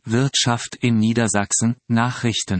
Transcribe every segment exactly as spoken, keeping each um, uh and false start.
Wirtschaft in Niedersachsen, Nachrichten.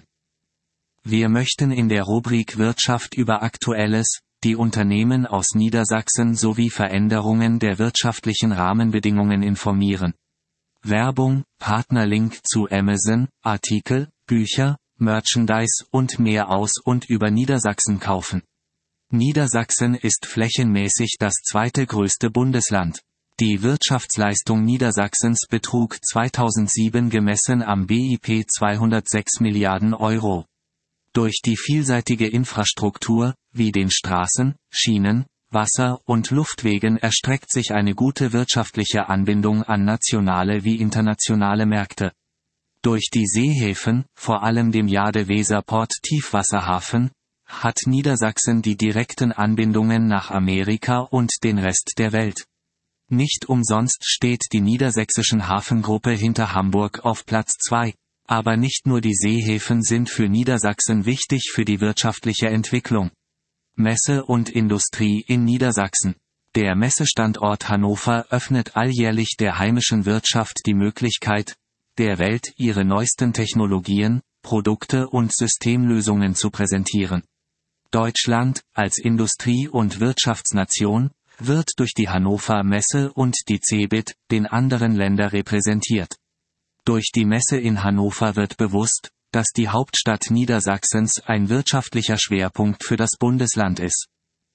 Wir möchten in der Rubrik Wirtschaft über Aktuelles, die Unternehmen aus Niedersachsen sowie Veränderungen der wirtschaftlichen Rahmenbedingungen informieren. Werbung, Partnerlink zu Amazon, Artikel, Bücher, Merchandise und mehr aus und über Niedersachsen kaufen. Niedersachsen ist flächenmäßig das zweite größte Bundesland. Die Wirtschaftsleistung Niedersachsens betrug zweitausendsieben gemessen am B I P zweihundertsechs Milliarden Euro. Durch die vielseitige Infrastruktur, wie den Straßen, Schienen, Wasser- und Luftwegen erstreckt sich eine gute wirtschaftliche Anbindung an nationale wie internationale Märkte. Durch die Seehäfen, vor allem dem Jade-Weser-Port Tiefwasserhafen, hat Niedersachsen die direkten Anbindungen nach Amerika und den Rest der Welt. Nicht umsonst steht die niedersächsischen Hafengruppe hinter Hamburg auf Platz zwei. Aber nicht nur die Seehäfen sind für Niedersachsen wichtig für die wirtschaftliche Entwicklung. Messe und Industrie in Niedersachsen. Der Messestandort Hannover öffnet alljährlich der heimischen Wirtschaft die Möglichkeit, der Welt ihre neuesten Technologien, Produkte und Systemlösungen zu präsentieren. Deutschland, als Industrie- und Wirtschaftsnation, wird durch die Hannover Messe und die CeBIT, den anderen Länder repräsentiert. Durch die Messe in Hannover wird bewusst, dass die Hauptstadt Niedersachsens ein wirtschaftlicher Schwerpunkt für das Bundesland ist.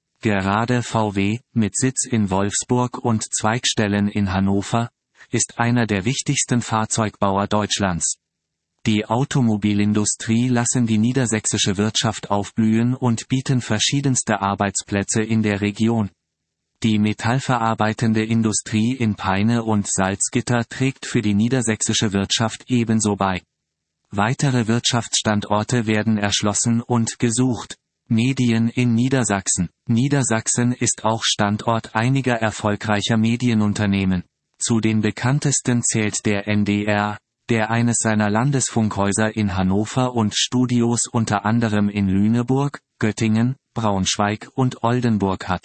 Gerade V W, mit Sitz in Wolfsburg und Zweigstellen in Hannover, ist einer der wichtigsten Fahrzeugbauer Deutschlands. Die Automobilindustrie lassen die niedersächsische Wirtschaft aufblühen und bieten verschiedenste Arbeitsplätze in der Region. Die metallverarbeitende Industrie in Peine und Salzgitter trägt für die niedersächsische Wirtschaft ebenso bei. Weitere Wirtschaftsstandorte werden erschlossen und gesucht. Medien in Niedersachsen. Niedersachsen ist auch Standort einiger erfolgreicher Medienunternehmen. Zu den bekanntesten zählt der N D R, der eines seiner Landesfunkhäuser in Hannover und Studios unter anderem in Lüneburg, Göttingen, Braunschweig und Oldenburg hat.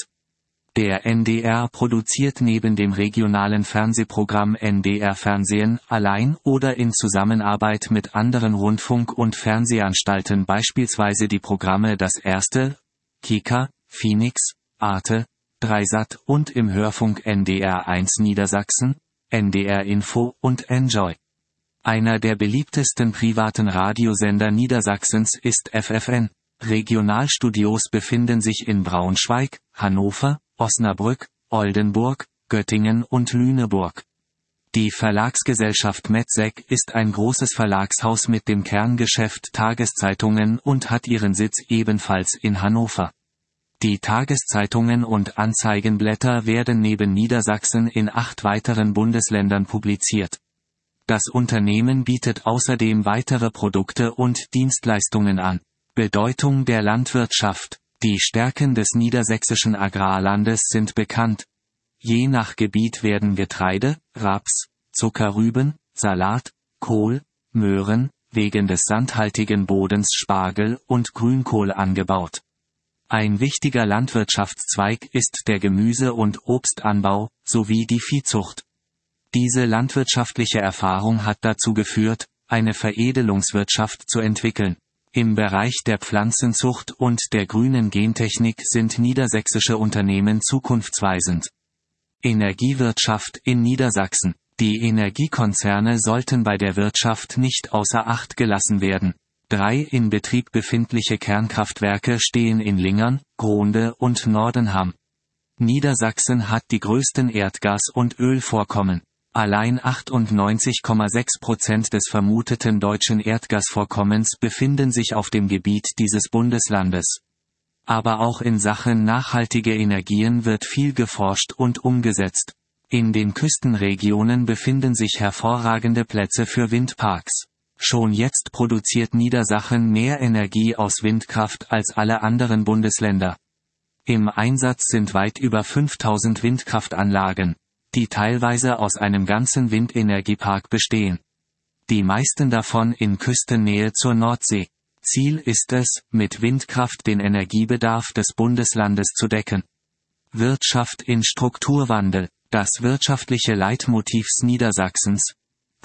Der N D R produziert neben dem regionalen Fernsehprogramm N D R Fernsehen allein oder in Zusammenarbeit mit anderen Rundfunk- und Fernsehanstalten beispielsweise die Programme Das Erste, Kika, Phoenix, Arte, Dreisat und im Hörfunk N D R eins Niedersachsen, N D R Info und Enjoy. Einer der beliebtesten privaten Radiosender Niedersachsens ist F F N. Regionalstudios befinden sich in Braunschweig, Hannover, Osnabrück, Oldenburg, Göttingen und Lüneburg. Die Verlagsgesellschaft Metzeg ist ein großes Verlagshaus mit dem Kerngeschäft Tageszeitungen und hat ihren Sitz ebenfalls in Hannover. Die Tageszeitungen und Anzeigenblätter werden neben Niedersachsen in acht weiteren Bundesländern publiziert. Das Unternehmen bietet außerdem weitere Produkte und Dienstleistungen an. Bedeutung der Landwirtschaft. Die Stärken des niedersächsischen Agrarlandes sind bekannt. Je nach Gebiet werden Getreide, Raps, Zuckerrüben, Salat, Kohl, Möhren, wegen des sandhaltigen Bodens Spargel und Grünkohl angebaut. Ein wichtiger Landwirtschaftszweig ist der Gemüse- und Obstanbau, sowie die Viehzucht. Diese landwirtschaftliche Erfahrung hat dazu geführt, eine Veredelungswirtschaft zu entwickeln. Im Bereich der Pflanzenzucht und der grünen Gentechnik sind niedersächsische Unternehmen zukunftsweisend. Energiewirtschaft in Niedersachsen. Die Energiekonzerne sollten bei der Wirtschaft nicht außer Acht gelassen werden. Drei in Betrieb befindliche Kernkraftwerke stehen in Lingern, Gronde und Nordenham. Niedersachsen hat die größten Erdgas- und Ölvorkommen. Allein achtundneunzig Komma sechs Prozent des vermuteten deutschen Erdgasvorkommens befinden sich auf dem Gebiet dieses Bundeslandes. Aber auch in Sachen nachhaltige Energien wird viel geforscht und umgesetzt. In den Küstenregionen befinden sich hervorragende Plätze für Windparks. Schon jetzt produziert Niedersachsen mehr Energie aus Windkraft als alle anderen Bundesländer. Im Einsatz sind weit über fünftausend Windkraftanlagen, die teilweise aus einem ganzen Windenergiepark bestehen. Die meisten davon in Küstennähe zur Nordsee. Ziel ist es, mit Windkraft den Energiebedarf des Bundeslandes zu decken. Wirtschaft in Strukturwandel. Das wirtschaftliche Leitmotiv Niedersachsens.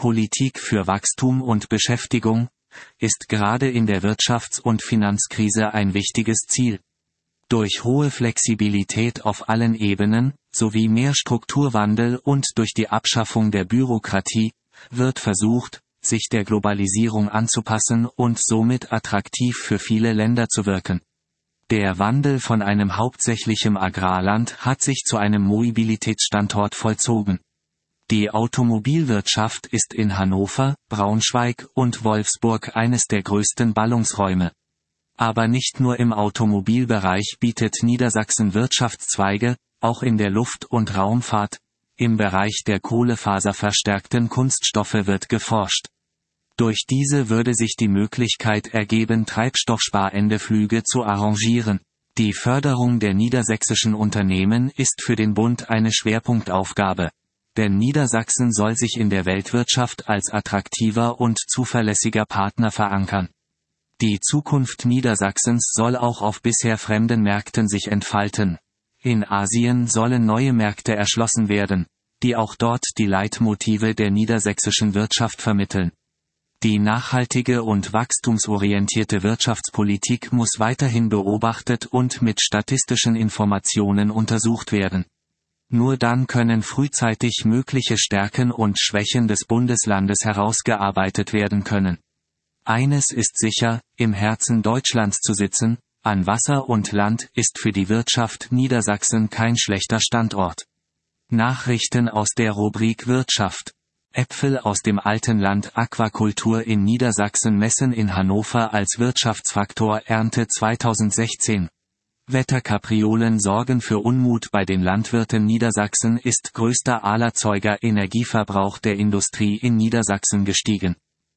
Politik für Wachstum und Beschäftigung, ist gerade in der Wirtschafts- und Finanzkrise ein wichtiges Ziel. Durch hohe Flexibilität auf allen Ebenen, sowie mehr Strukturwandel und durch die Abschaffung der Bürokratie, wird versucht, sich der Globalisierung anzupassen und somit attraktiv für viele Länder zu wirken. Der Wandel von einem hauptsächlichem Agrarland hat sich zu einem Mobilitätsstandort vollzogen. Die Automobilwirtschaft ist in Hannover, Braunschweig und Wolfsburg eines der größten Ballungsräume. Aber nicht nur im Automobilbereich bietet Niedersachsen Wirtschaftszweige, auch in der Luft- und Raumfahrt, im Bereich der kohlefaserverstärkten Kunststoffe wird geforscht. Durch diese würde sich die Möglichkeit ergeben, treibstoffsparende Flüge zu arrangieren. Die Förderung der niedersächsischen Unternehmen ist für den Bund eine Schwerpunktaufgabe. Denn Niedersachsen soll sich in der Weltwirtschaft als attraktiver und zuverlässiger Partner verankern. Die Zukunft Niedersachsens soll auch auf bisher fremden Märkten sich entfalten. In Asien sollen neue Märkte erschlossen werden, die auch dort die Leitmotive der niedersächsischen Wirtschaft vermitteln. Die nachhaltige und wachstumsorientierte Wirtschaftspolitik muss weiterhin beobachtet und mit statistischen Informationen untersucht werden. Nur dann können frühzeitig mögliche Stärken und Schwächen des Bundeslandes herausgearbeitet werden können. Eines ist sicher, im Herzen Deutschlands zu sitzen, an Wasser und Land, ist für die Wirtschaft Niedersachsen kein schlechter Standort. Nachrichten aus der Rubrik Wirtschaft. Äpfel aus dem alten Land. Aquakultur in Niedersachsen messen in Hannover als Wirtschaftsfaktor. Ernte zweitausendsechzehn. Wetterkapriolen sorgen für Unmut bei den Landwirten. Niedersachsen ist größter Alerzeuger. Energieverbrauch der Industrie in Niedersachsen gestiegen.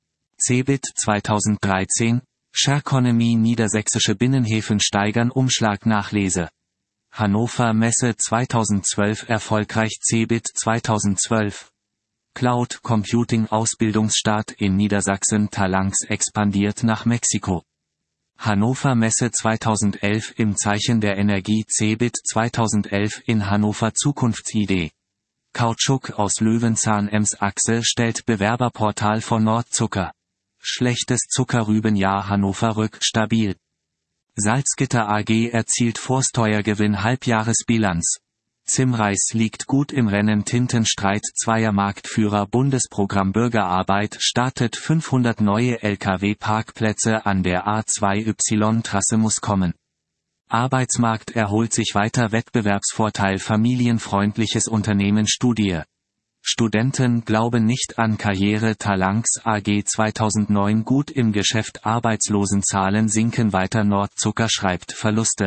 Cebit zweitausenddreizehn. Shareconomy. Niedersächsische Binnenhäfen steigern Umschlag. Nachlese. Hannover Messe zweitausendzwölf erfolgreich. Cebit zweitausendzwölf. Cloud Computing Ausbildungsstart in Niedersachsen. Talanx expandiert nach Mexiko. Hannover Messe zweitausendelf im Zeichen der Energie. Cebit zweitausendelf in Hannover. Zukunftsidee. Kautschuk aus Löwenzahn. Ems Achse stellt Bewerberportal von Nordzucker. Schlechtes Zuckerrübenjahr. Hannover rückt stabil. Salzgitter A G erzielt Vorsteuergewinn. Halbjahresbilanz. Zimreis liegt gut im Rennen. Tintenstreit zweier Marktführer. Bundesprogramm Bürgerarbeit startet. fünfhundert neue L K W-Parkplätze an der A zwei Y-Trasse muss kommen. Arbeitsmarkt erholt sich weiter. Wettbewerbsvorteil. Familienfreundliches Unternehmen. Studie. Studenten glauben nicht an Karriere. Talanx A G zweitausendneun gut im Geschäft. Arbeitslosenzahlen sinken weiter. Nordzucker schreibt Verluste.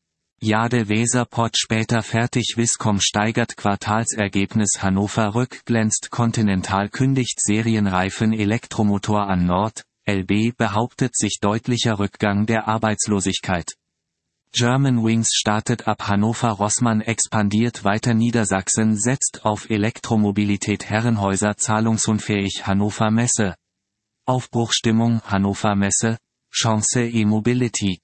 Jade Weserport später fertig. Viscom steigert Quartalsergebnis. Hannover Rück glänzt. Continental kündigt Serienreifen Elektromotor an. Nord, L B behauptet sich deutlicher Rückgang der Arbeitslosigkeit. Germanwings startet ab. Hannover Rossmann expandiert weiter. Niedersachsen setzt auf Elektromobilität. Herrenhäuser zahlungsunfähig. Hannover Messe. Aufbruchstimmung. Hannover Messe, Chance E-Mobility.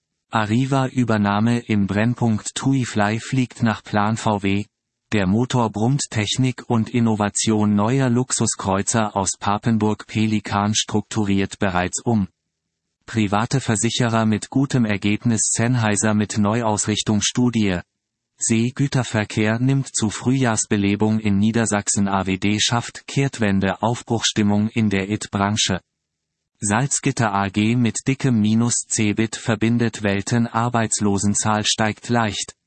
Arriva-Übernahme im Brennpunkt. TuiFly fliegt nach Plan. V W. Der Motor brummt. Technik und Innovation neuer Luxuskreuzer aus Papenburg. Pelikan strukturiert bereits um. Private Versicherer mit gutem Ergebnis. Sennheiser mit Neuausrichtung. Studie. Seegüterverkehr nimmt zu. Frühjahrsbelebung in Niedersachsen. A W D schafft Kehrtwende. Aufbruchstimmung in der I T-Branche. Salzgitter A G mit dickem Minus. Cebit verbindet Welten. Arbeitslosenzahl steigt leicht.